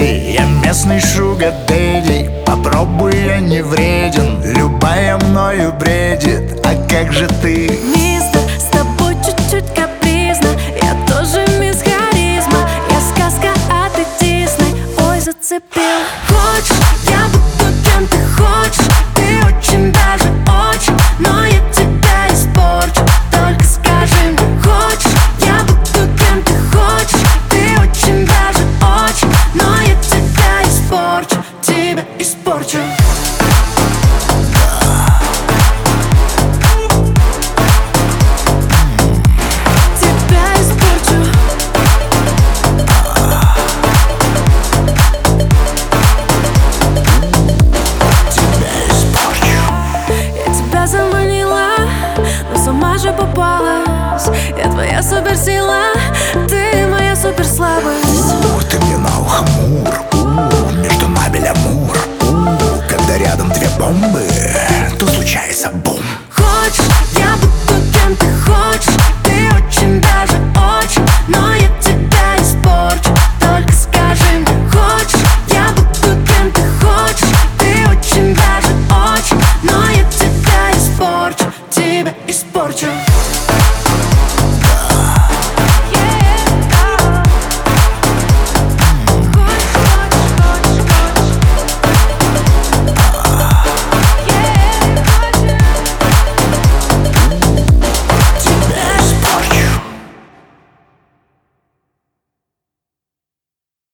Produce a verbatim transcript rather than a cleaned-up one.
леди, я местный шугар-дэдди. Попробуй, я не вреден, любая мною бредит. А как же ты? Мистер, с тобой чуть-чуть капризно. Я тоже мисс харизма. Я сказка, а ты Дисней. Ой, зацепил. Хочешь, я буду кем ты хочешь. Ты очень даже очень, но я тебя испорчу. Только скажи мне, хочешь, я буду кем ты хочешь. Ты очень даже очень, но я тебя испорчу. Тебя испорчу. Сама же попалась. Я твоя суперсила, ты моя суперслабость. Ух, ты мне на ухо мур, у, между нами лямур. У, когда рядом две бомбы, то случается бомба.